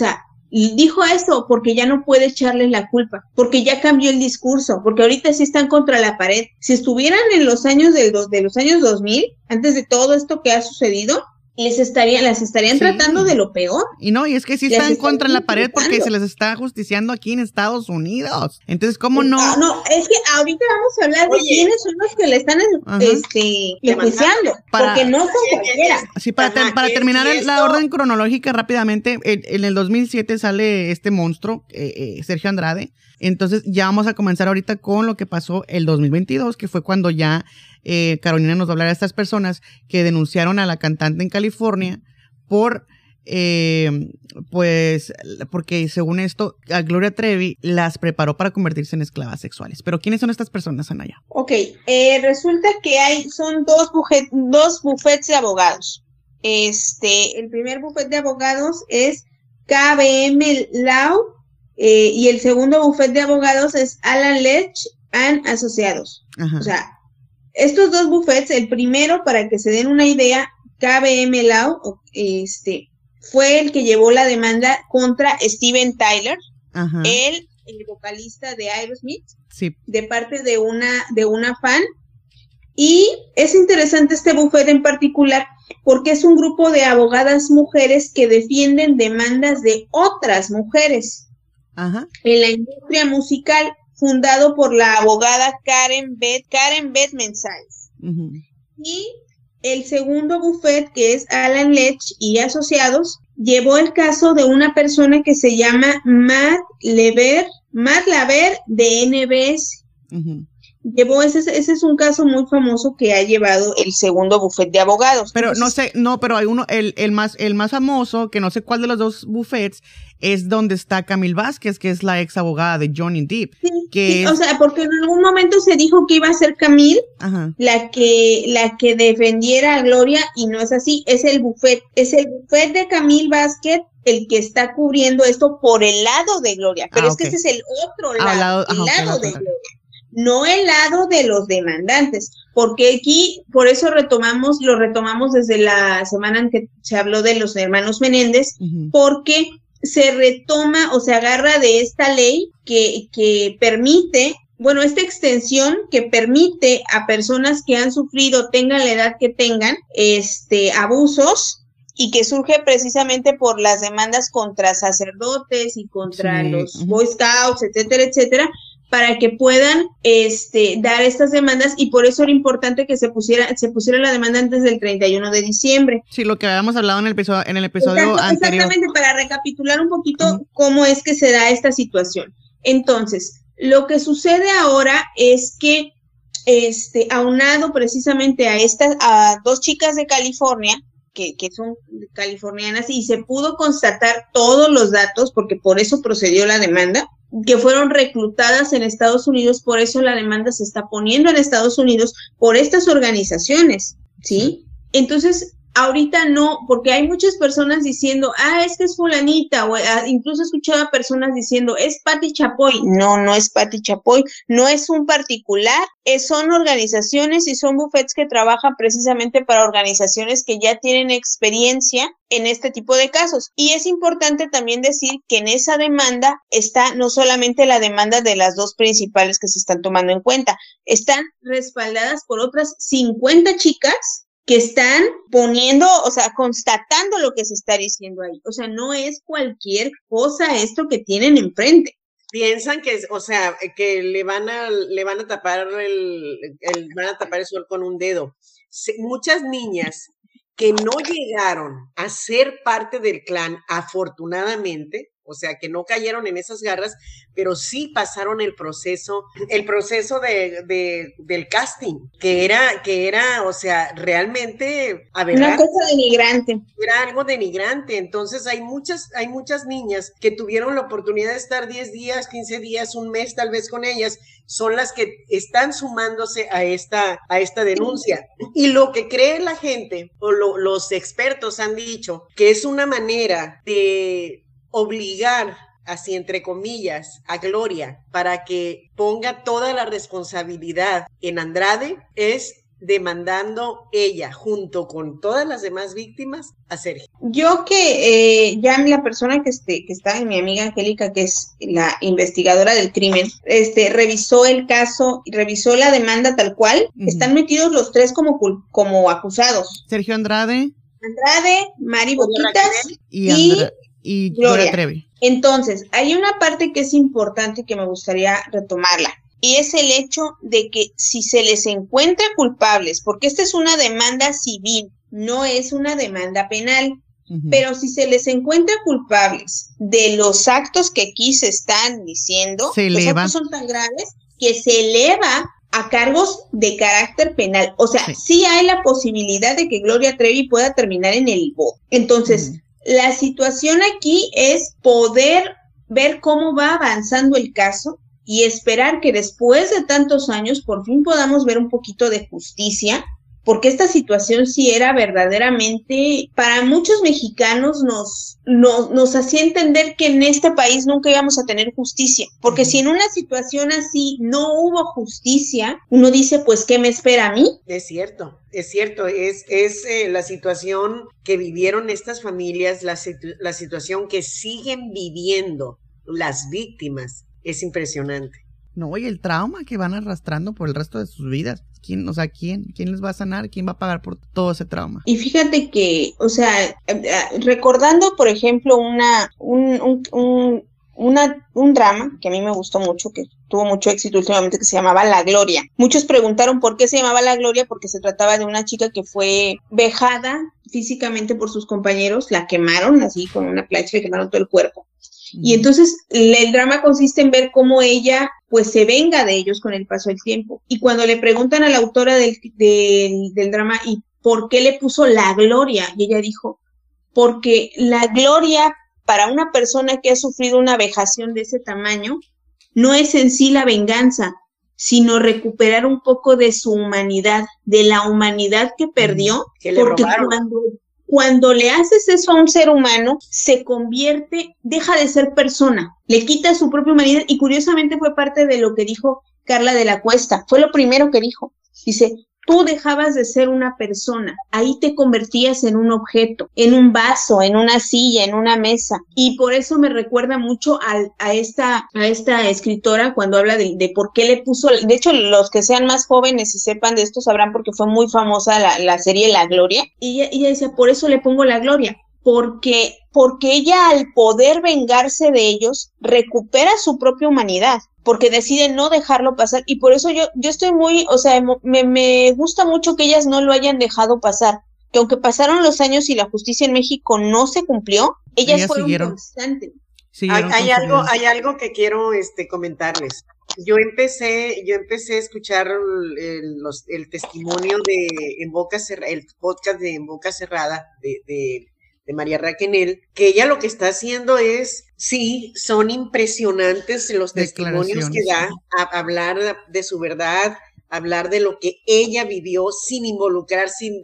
Y dijo eso porque ya no puede echarles la culpa, porque ya cambió el discurso, porque ahorita sí están contra la pared. Si estuvieran en los años de los años 2000, antes de todo esto que ha sucedido, las estarían tratando de lo peor. Y es que sí están contra la pared porque se les está justiciando aquí en Estados Unidos. Entonces, ¿cómo no? No, es que ahorita vamos a hablar de quiénes son los que le están enjuiciando, porque no son cualquiera. Sí, para terminar la orden cronológica rápidamente, en el 2007 sale este monstruo, Sergio Andrade. Entonces, ya vamos a comenzar ahorita con lo que pasó el 2022, que fue cuando ya Carolina nos va a hablar de estas personas que denunciaron a la cantante en California por, porque según esto, a Gloria Trevi las preparó para convertirse en esclavas sexuales. Pero ¿quiénes son estas personas, Anaya? Ok, resulta que son dos bufetes de abogados. El primer bufete de abogados es KBM Law, y el segundo bufete de abogados es Alan Leach and Asociados. Ajá. O sea, estos dos bufetes, el primero, para que se den una idea, KBM Law, fue el que llevó la demanda contra Steven Tyler, el vocalista de Aerosmith, sí, de parte de una fan. Y es interesante este bufete en particular porque es un grupo de abogadas mujeres que defienden demandas de otras mujeres en la industria musical, fundado por la abogada Karen Beth Menzies. Y el segundo buffet, que es Alan Leach y Asociados, llevó el caso de una persona que se llama Matt Laver de NBS. Llevó, ese es un caso muy famoso que ha llevado el segundo bufete de abogados. Pero pero hay uno, el más famoso, que no sé cuál de los dos bufetes, es donde está Camille Vázquez, que es la ex abogada de Johnny Depp. Sí, o sea, porque en algún momento se dijo que iba a ser Camille la que defendiera a Gloria, y no es así, es el bufete de Camille Vázquez el que está cubriendo esto por el lado de Gloria, pero es que ese es el otro lado, el lado de Gloria. No el lado de los demandantes, porque aquí, por eso lo retomamos desde la semana en que se habló de los hermanos Menéndez, porque se retoma o se agarra de esta ley que permite, esta extensión que permite a personas que han sufrido, tengan la edad que tengan, abusos, y que surge precisamente por las demandas contra sacerdotes y contra los Boy Scouts, etcétera, etcétera, para que puedan dar estas demandas, y por eso era importante que se pusiera la demanda antes del 31 de diciembre. Sí, lo que habíamos hablado en el episodio anterior. Exactamente, para recapitular un poquito cómo es que se da esta situación. Entonces, lo que sucede ahora es que, aunado precisamente a dos chicas de California, que son californianas, y se pudo constatar todos los datos, porque por eso procedió la demanda, que fueron reclutadas en Estados Unidos, por eso la demanda se está poniendo en Estados Unidos por estas organizaciones, ¿sí? Entonces, ahorita no, porque hay muchas personas diciendo, es que es fulanita, o incluso escuchaba personas diciendo, es Pati Chapoy. No es Pati Chapoy, no es un particular, son organizaciones y son bufetes que trabajan precisamente para organizaciones que ya tienen experiencia en este tipo de casos. Y es importante también decir que en esa demanda está no solamente la demanda de las dos principales que se están tomando en cuenta, están respaldadas por otras 50 chicas que están constatando lo que se está diciendo ahí. O sea, no es cualquier cosa esto que tienen enfrente. Piensan que le van a tapar el sol con un dedo. Muchas niñas que no llegaron a ser parte del clan, afortunadamente, o sea, que no cayeron en esas garras, pero sí pasaron el proceso del casting, que era, o sea, realmente una cosa denigrante. Era algo denigrante. Entonces hay muchas niñas que tuvieron la oportunidad de estar 10 días, 15 días, un mes tal vez con ellas, son las que están sumándose a esta denuncia. Y lo que cree la gente, o los expertos han dicho, que es una manera de obligar, así entre comillas, a Gloria para que ponga toda la responsabilidad en Andrade, es demandando ella junto con todas las demás víctimas a Sergio? Yo que ya la persona que está, mi amiga Angélica, que es la investigadora del crimen, revisó el caso, revisó la demanda tal cual, están metidos los tres como acusados. Sergio Andrade, Mari Boquitas y Gloria Trevi. Entonces, hay una parte que es importante y que me gustaría retomarla. Y es el hecho de que si se les encuentra culpables, porque esta es una demanda civil, no es una demanda penal, pero si se les encuentra culpables de los actos que aquí se están diciendo, los actos son tan graves que se eleva a cargos de carácter penal. O sea, sí hay la posibilidad de que Gloria Trevi pueda terminar en el bote. Entonces, la situación aquí es poder ver cómo va avanzando el caso y esperar que después de tantos años por fin podamos ver un poquito de justicia, porque esta situación sí era verdaderamente, para muchos mexicanos nos hacía entender que en este país nunca íbamos a tener justicia, porque si en una situación así no hubo justicia, uno dice, pues, ¿qué me espera a mí? Es cierto, es la situación que vivieron estas familias, la situación que siguen viviendo las víctimas. Es impresionante. No, y el trauma que van arrastrando por el resto de sus vidas. ¿Quién les va a sanar? ¿Quién va a pagar por todo ese trauma? Y fíjate que, o sea, recordando, por ejemplo, un drama que a mí me gustó mucho, que tuvo mucho éxito últimamente, que se llamaba La Gloria. Muchos preguntaron por qué se llamaba La Gloria, porque se trataba de una chica que fue vejada físicamente por sus compañeros, la quemaron así con una plancha, le quemaron todo el cuerpo. Y entonces el drama consiste en ver cómo ella pues se venga de ellos con el paso del tiempo. Y cuando le preguntan a la autora del drama, ¿y por qué le puso La Gloria? Y ella dijo, porque la gloria para una persona que ha sufrido una vejación de ese tamaño no es en sí la venganza, sino recuperar un poco de su humanidad, de la humanidad que perdió, porque cuando le haces eso a un ser humano, se convierte, deja de ser persona, le quita su propia humanidad, y curiosamente fue parte de lo que dijo Carla de la Cuesta, fue lo primero que dijo. Dice, tú dejabas de ser una persona, ahí te convertías en un objeto, en un vaso, en una silla, en una mesa, y por eso me recuerda mucho a esta escritora cuando habla de por qué le puso, de hecho los que sean más jóvenes y sepan de esto sabrán porque fue muy famosa la serie La Gloria, y ella decía, por eso le pongo La Gloria, porque ella al poder vengarse de ellos recupera su propia humanidad, porque decide no dejarlo pasar, y por eso yo estoy muy, o sea, me gusta mucho que ellas no lo hayan dejado pasar, que aunque pasaron los años y la justicia en México no se cumplió, ellas fueron constantes. Hay algo que quiero comentarles. Yo empecé a escuchar el testimonio el podcast de En Boca Cerrada de María Raquenel, que ella lo que está haciendo es, sí, son impresionantes los testimonios que da, a hablar de su verdad, hablar de lo que ella vivió sin involucrar, sin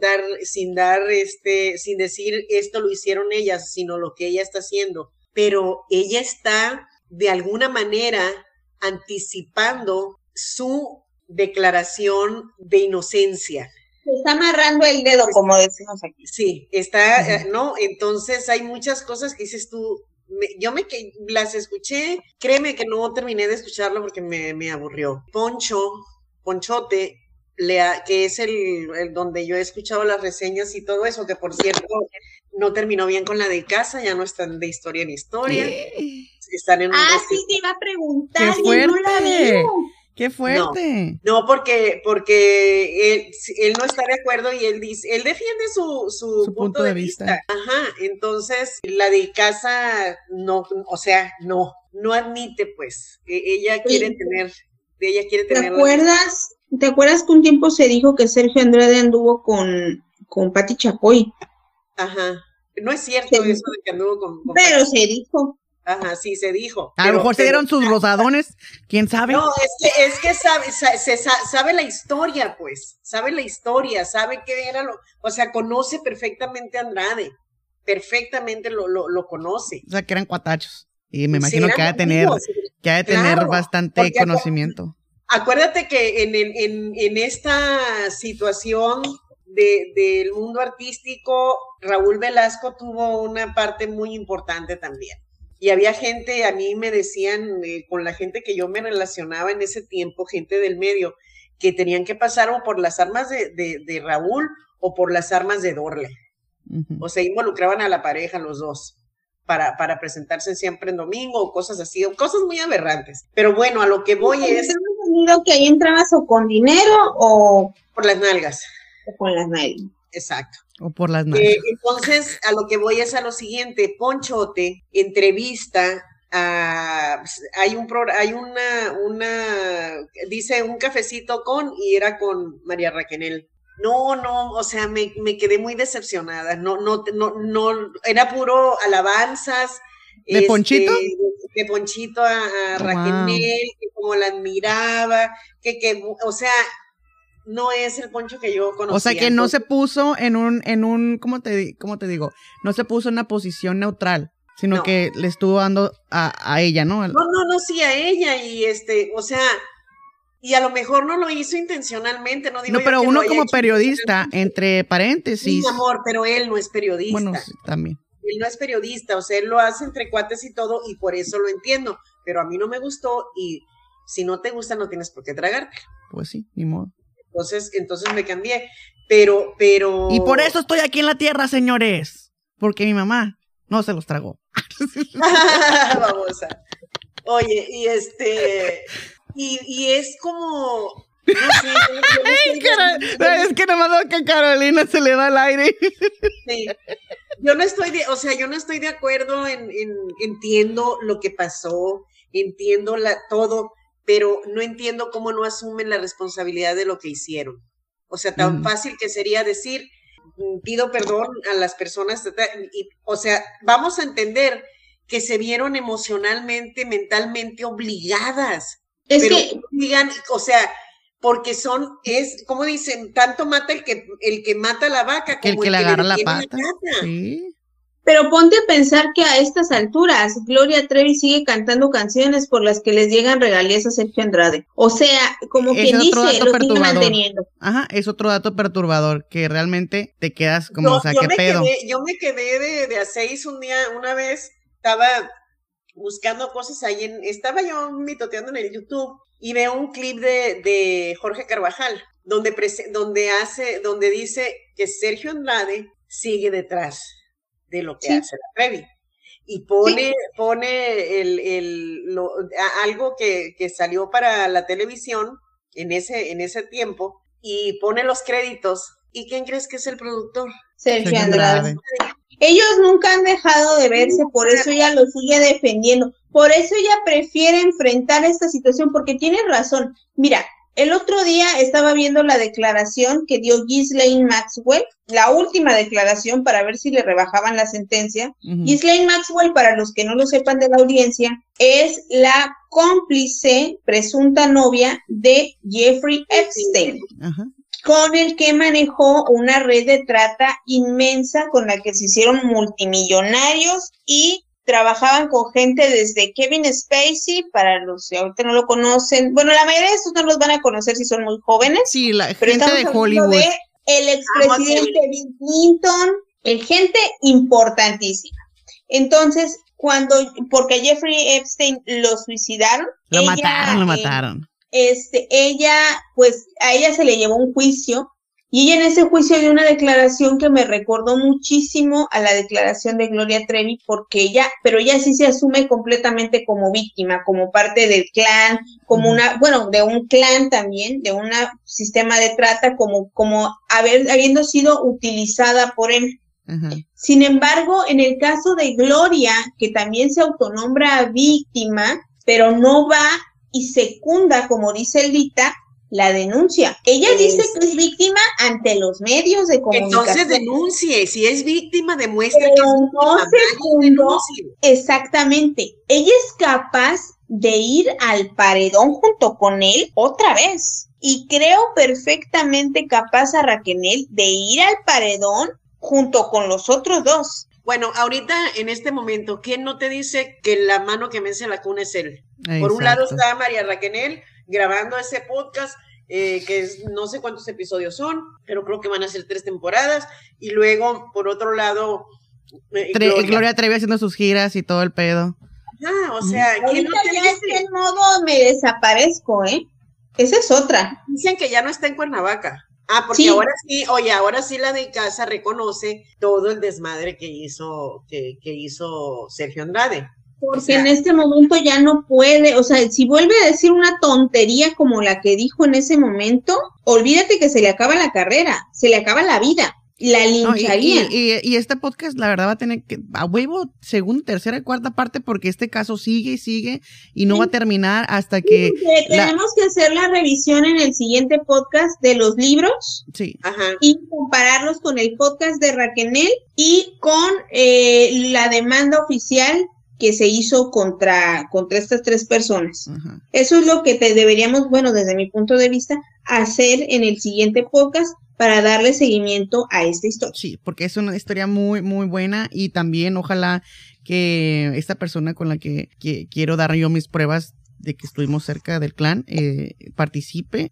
decir esto lo hicieron ellas, sino lo que ella está haciendo. Pero ella está de alguna manera anticipando su declaración de inocencia. Se está amarrando el dedo, como decimos aquí. Sí, está, ¿no? Entonces hay muchas cosas que dices tú, que las escuché, créeme que no terminé de escucharlo porque me aburrió. Ponchote, que es el donde yo he escuchado las reseñas y todo eso, que por cierto no terminó bien con la de casa, ya no están de historia en historia. Están en sí, te iba a preguntar, y no la veo. ¡Qué fuerte! No, porque él no está de acuerdo y él defiende su punto de vista. Ajá, entonces la de casa no, o sea, no admite, pues, ella quiere tener. ¿Te acuerdas que un tiempo se dijo que Sergio Andrade anduvo con Pati Chapoy? Ajá, no es cierto eso de que anduvo con pero Pati. Se dijo. Ajá, sí, se dijo. A lo mejor se dieron sus rosadones, ¿quién sabe? No, es que sabe la historia, pues, sabe qué era o sea, conoce perfectamente a Andrade, perfectamente lo conoce. O sea, que eran cuatachos, y me imagino que ha de tener bastante conocimiento. Acuérdate que en esta situación del mundo artístico, Raúl Velasco tuvo una parte muy importante también. Y había gente, a mí me decían, con la gente que yo me relacionaba en ese tiempo, gente del medio, que tenían que pasar o por las armas de Raúl o por las armas de Dorle. Uh-huh. O sea, involucraban a la pareja los dos para presentarse siempre en domingo o cosas así, o cosas muy aberrantes. Pero bueno, a lo que voy es... que ahí entrabas o con dinero o... Por las nalgas. O con las nalgas. Exacto. O por las nalgas. Entonces, a lo que voy es a lo siguiente. Ponchote entrevista hay dice un cafecito y era con María Raquenel. No, o sea, me quedé muy decepcionada. No, era puro alabanzas. ¿De Ponchito? De Ponchito a Raquenel, que como la admiraba, o sea, no es el Poncho que yo conocía. O sea, que no se puso en un, ¿cómo te digo? No se puso en una posición neutral, sino que le estuvo dando a ella, ¿no? No, sí, a ella, y o sea, y a lo mejor no lo hizo intencionalmente, no digo. No, pero uno como periodista, entre paréntesis. Sí, amor, pero él no es periodista. Bueno, sí, también. Él no es periodista, o sea, él lo hace entre cuates y todo, y por eso lo entiendo, pero a mí no me gustó, y si no te gusta no tienes por qué tragártelo. Pues sí, ni modo. Entonces me cambié, pero... Y por eso estoy aquí en la tierra, señores, porque mi mamá no se los tragó. Babosa. Oye, y es como... No sé, es que nomás veo que a Carolina se le va el aire. Sí. Yo no estoy de acuerdo entiendo lo que pasó, entiendo todo, pero no entiendo cómo no asumen la responsabilidad de lo que hicieron. O sea, tan fácil que sería decir, pido perdón a las personas, o sea, vamos a entender que se vieron emocionalmente, mentalmente obligadas. Digan, o sea, porque como dicen, tanto mata el que mata la vaca como el que le agarra la pata. Sí. Pero ponte a pensar que a estas alturas Gloria Trevi sigue cantando canciones por las que les llegan regalías a Sergio Andrade. O sea, como quien dice, lo sigue manteniendo. Ajá, es otro dato perturbador que realmente te quedas como, o sea, ¿qué pedo? Yo me quedé de a 6 una vez, estaba buscando cosas ahí, estaba yo mitoteando en el YouTube y veo un clip de Jorge Carvajal, donde dice que Sergio Andrade sigue detrás de lo que hace la Trevi. Y pone algo que salió para la televisión en ese tiempo, y pone los créditos. ¿Y quién crees que es el productor? Sergio Andrade. Ellos nunca han dejado de verse, por eso ella lo sigue defendiendo. Por eso ella prefiere enfrentar esta situación, porque tiene razón. Mira, el otro día estaba viendo la declaración que dio Ghislaine Maxwell, la última declaración para ver si le rebajaban la sentencia. Ghislaine Maxwell, para los que no lo sepan de la audiencia, es la cómplice, presunta novia de Jeffrey Epstein, con el que manejó una red de trata inmensa con la que se hicieron multimillonarios y trabajaban con gente desde Kevin Spacey, para los que ahorita no lo conocen. Bueno, la mayoría de estos no los van a conocer si son muy jóvenes. Sí, la gente de Hollywood. De el expresidente Bill Clinton, gente importantísima. Entonces, porque a Jeffrey Epstein lo suicidaron. Lo mataron. Ella, pues, a ella se le llevó un juicio. Y ella en ese juicio dio una declaración que me recordó muchísimo a la declaración de Gloria Trevi, pero ella sí se asume completamente como víctima, como parte del clan, como de un clan también, de un sistema de trata, como habiendo sido utilizada por él. Sin embargo, en el caso de Gloria, que también se autonombra víctima, pero no va y secunda, como dice Lita, la denuncia. Ella dice que es víctima ante los medios de comunicación. Entonces denuncie, si es víctima, demuestre que es víctima. No exactamente. Ella es capaz de ir al paredón junto con él otra vez. Y creo perfectamente capaz a Raquenel de ir al paredón junto con los otros dos. Bueno, ahorita, en este momento, ¿quién no te dice que la mano que mece la cuna es él? Por un lado está María Raquenel, grabando ese podcast, que es, no sé cuántos episodios son, pero creo que van a ser 3 temporadas. Y luego, por otro lado, Gloria Trevi haciendo sus giras y todo el pedo. O sea, ahorita no ya está en modo me desaparezco, esa es otra. Dicen que ya no está en Cuernavaca. Porque sí. ahora sí la de casa reconoce todo el desmadre que hizo Sergio Andrade. Porque en este momento ya no puede, o sea, si vuelve a decir una tontería como la que dijo en ese momento, olvídate que se le acaba la carrera, se le acaba la vida. La lincharía. Y este podcast, la verdad, va a tener que, a huevo, segunda, tercera y cuarta parte, porque este caso sigue y sigue y no va a terminar hasta que... Tenemos que hacer la revisión en el siguiente podcast de los libros. Sí. Y compararlos con el podcast de Raquenel y con la demanda oficial que se hizo contra estas 3 personas. Eso es lo que deberíamos, bueno, desde mi punto de vista, hacer en el siguiente podcast para darle seguimiento a esta historia. Sí, porque es una historia muy, muy buena y también ojalá que esta persona con la que quiero dar yo mis pruebas de que estuvimos cerca del clan participe,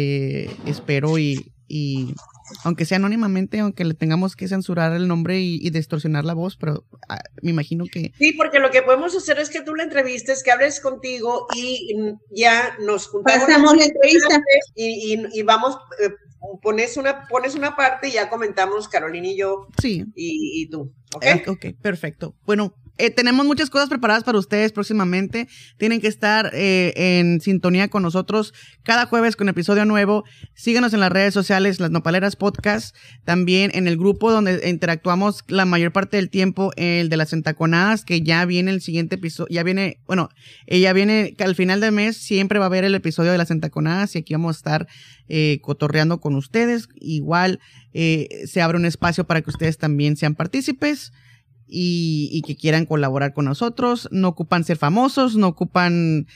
espero y aunque sea anónimamente, aunque le tengamos que censurar el nombre y distorsionar la voz, pero me imagino que... Sí, porque lo que podemos hacer es que tú la entrevistes, que hables contigo y ya nos juntamos. Pasamos la entrevista. Y vamos, pones una parte y ya comentamos Carolina y yo. Sí. Y tú, ¿ok? Ok, perfecto. Bueno, tenemos muchas cosas preparadas para ustedes próximamente. Tienen que estar en sintonía con nosotros cada jueves con episodio nuevo. Síganos en las redes sociales, Las Nopaleras Podcast. También en el grupo donde interactuamos la mayor parte del tiempo, el de las entaconadas, que ya viene el siguiente episodio. Ya viene que al final del mes siempre va a haber el episodio de las entaconadas y aquí vamos a estar cotorreando con ustedes. Igual se abre un espacio para que ustedes también sean partícipes. Y que quieran colaborar con nosotros. No ocupan ser famosos, no ocupan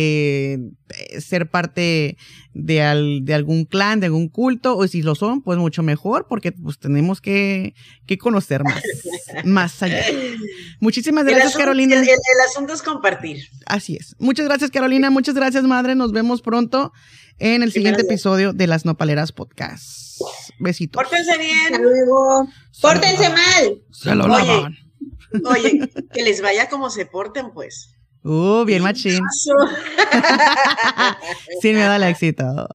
ser parte de algún clan, de algún culto, o si lo son, pues mucho mejor, porque pues tenemos que conocer más allá. Muchísimas gracias, Carolina. El asunto es compartir. Así es. Muchas gracias, Carolina. Muchas gracias, madre. Nos vemos pronto en el siguiente episodio de Las Nopaleras Podcast. Besitos. Pórtense bien. Hasta luego. Pórtense mal. Se lo lavan. Oye, que les vaya como se porten, pues. Bien machín. Sin miedo al éxito.